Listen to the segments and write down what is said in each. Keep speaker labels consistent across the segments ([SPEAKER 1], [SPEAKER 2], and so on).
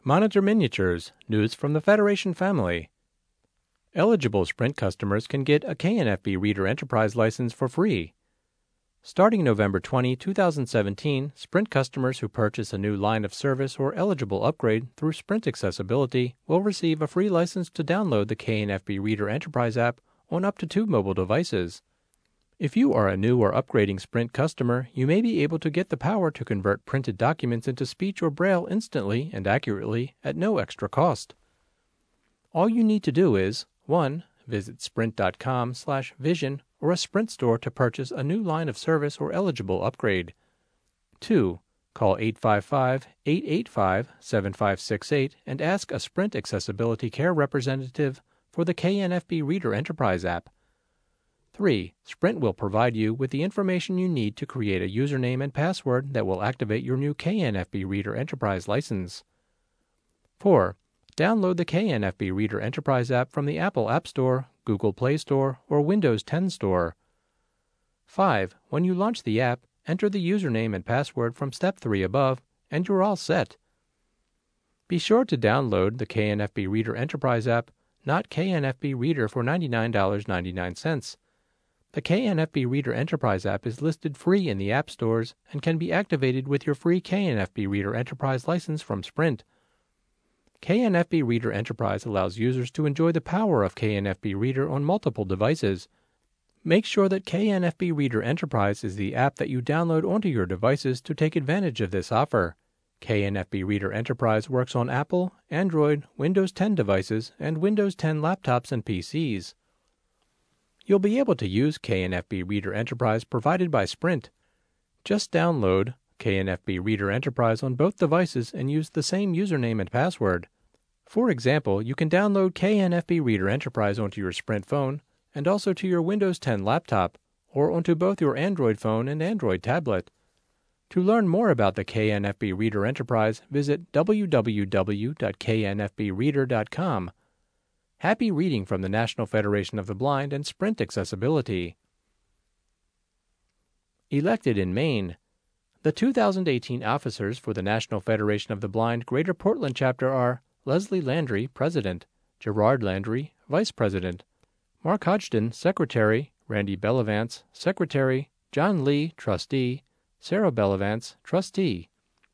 [SPEAKER 1] Monitor Miniatures, news from the Federation family. Eligible Sprint customers can get a KNFB Reader Enterprise license for free. Starting November 20, 2017, Sprint customers who purchase a new line of service or eligible upgrade through Sprint Accessibility will receive a free license to download the KNFB Reader Enterprise app on up to 2 mobile devices. If you are a new or upgrading Sprint customer, you may be able to get the power to convert printed documents into speech or braille instantly and accurately at no extra cost. All you need to do is 1. Visit sprint.com/vision or a Sprint store to purchase a new line of service or eligible upgrade. 2. Call 855-885-7568 and ask a Sprint Accessibility Care representative for the KNFB Reader Enterprise app. 3. Sprint will provide you with the information you need to create a username and password that will activate your new KNFB Reader Enterprise license. 4. Download the KNFB Reader Enterprise app from the Apple App Store, Google Play Store, or Windows 10 Store. 5. When you launch the app, enter the username and password from Step 3 above, and you're all set. Be sure to download the KNFB Reader Enterprise app, not KNFB Reader for $99.99. The KNFB Reader Enterprise app is listed free in the app stores and can be activated with your free KNFB Reader Enterprise license from Sprint. KNFB Reader Enterprise allows users to enjoy the power of KNFB Reader on multiple devices. Make sure that KNFB Reader Enterprise is the app that you download onto your devices to take advantage of this offer. KNFB Reader Enterprise works on Apple, Android, Windows 10 devices, and Windows 10 laptops and PCs. You'll be able to use KNFB Reader Enterprise provided by Sprint. Just download KNFB Reader Enterprise on both devices and use the same username and password. For example, you can download KNFB Reader Enterprise onto your Sprint phone and also to your Windows 10 laptop, or onto both your Android phone and Android tablet. To learn more about the KNFB Reader Enterprise, visit www.knfbreader.com. Happy reading from the National Federation of the Blind and Sprint Accessibility. Elected in Maine. The 2018 officers for the National Federation of the Blind Greater Portland Chapter are Leslie Landry, President; Gerard Landry, Vice President; Mark Hodgson, Secretary; Randy Bellavance, Secretary; John Lee, Trustee; Sarah Bellavance, Trustee.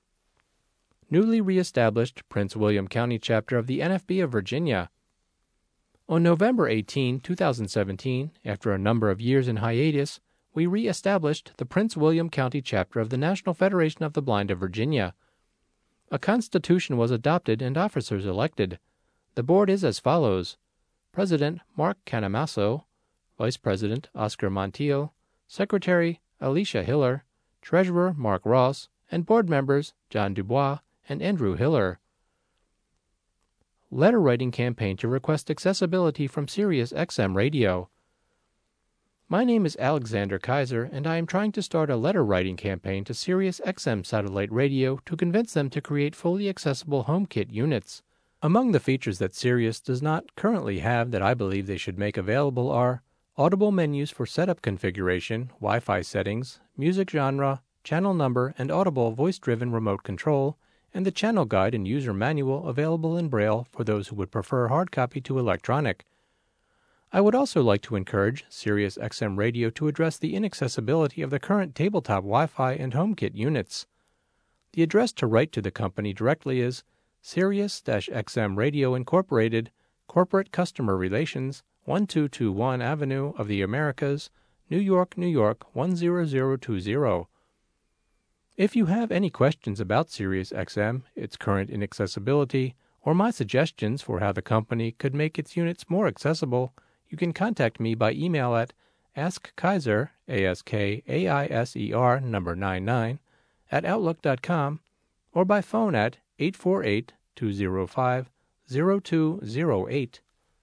[SPEAKER 1] Newly re-established Prince William County Chapter of the NFB of Virginia. On November 18, 2017, after a number of years in hiatus, we re-established the Prince William County Chapter of the National Federation of the Blind of Virginia. A constitution was adopted and officers elected. The board is as follows: President Mark Canamasso, Vice President Oscar Montiel, Secretary Alicia Hiller, Treasurer Mark Ross, and board members John Dubois and Andrew Hiller. Letter writing campaign to request accessibility from Sirius XM Radio. My name is Alexander Kaiser, and I am trying to start a letter writing campaign to Sirius XM Satellite Radio to convince them to create fully accessible HomeKit units. Among the features that Sirius does not currently have that I believe they should make available are audible menus for setup configuration, Wi-Fi settings, music genre, channel number, and audible voice-driven remote control, and the channel guide and user manual available in Braille for those who would prefer hard copy to electronic. I would also like to encourage Sirius XM Radio to address the inaccessibility of the current tabletop Wi-Fi and HomeKit units. The address to write to the company directly is Sirius-XM Radio Incorporated, Corporate Customer Relations, 1221 Avenue of the Americas, New York, New York 10020. If you have any questions about Sirius XM, its current inaccessibility, or my suggestions for how the company could make its units more accessible, you can contact me by email at askkaiser, ASKAISER number 99, at outlook.com, or by phone at 848-205-0208.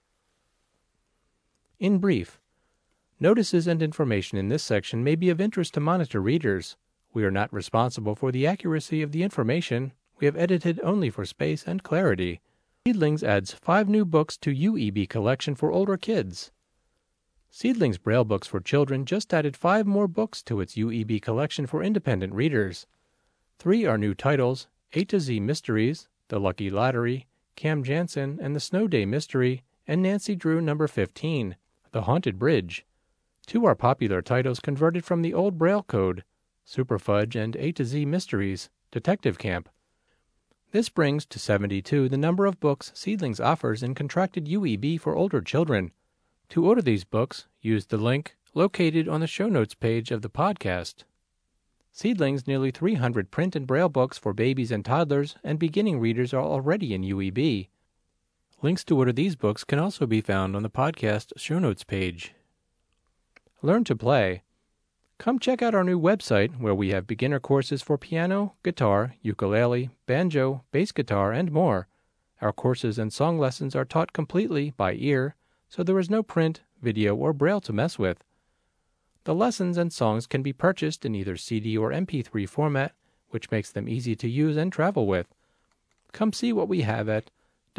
[SPEAKER 1] In brief, notices and information in this section may be of interest to monitor readers. We are not responsible for the accuracy of the information. We have edited only for space and clarity. Seedlings adds 5 new books to UEB collection for older kids. Seedlings Braille Books for Children just added 5 more books to its UEB collection for independent readers. 3 are new titles: A to Z Mysteries, The Lucky Lottery, Cam Jansen and the Snow Day Mystery, and Nancy Drew number 15, The Haunted Bridge. 2 are popular titles converted from the old Braille code, Super Fudge and A to Z Mysteries, Detective Camp. This brings to 72 the number of books Seedlings offers in contracted UEB for older children. To order these books, use the link located on the show notes page of the podcast. Seedlings' nearly 300 print and Braille books for babies and toddlers and beginning readers are already in UEB. Links to order these books can also be found on the podcast show notes page. Learn to play. Come check out our new website where we have beginner courses for piano, guitar, ukulele, banjo, bass guitar, and more. Our courses and song lessons are taught completely by ear, so there is no print, video, or Braille to mess with. The lessons and songs can be purchased in either CD or MP3 format, which makes them easy to use and travel with. Come see what we have at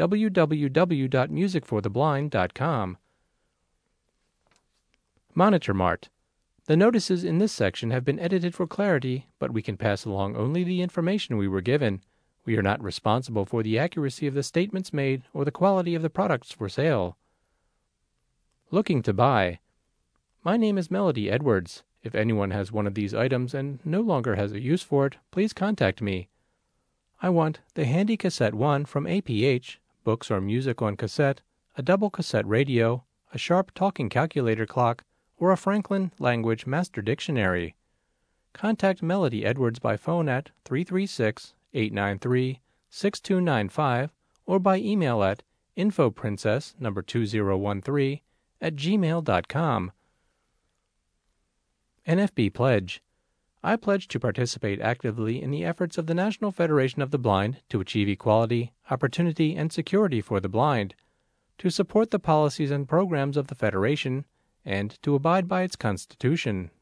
[SPEAKER 1] www.musicfortheblind.com. Monitor Mart. The notices in this section have been edited for clarity, but we can pass along only the information we were given. We are not responsible for the accuracy of the statements made or the quality of the products for sale. Looking to buy. My name is Melody Edwards. If anyone has one of these items and no longer has a use for it, please contact me. I want the Handy Cassette 1 from APH, books or music on cassette, a double cassette radio, a Sharp talking calculator clock, or a Franklin Language Master Dictionary. Contact Melody Edwards by phone at 336-893-6295 or by email at infoprincess213@gmail.com. NFB Pledge. I pledge to participate actively in the efforts of the National Federation of the Blind to achieve equality, opportunity, and security for the blind, to support the policies and programs of the Federation, and to abide by its Constitution.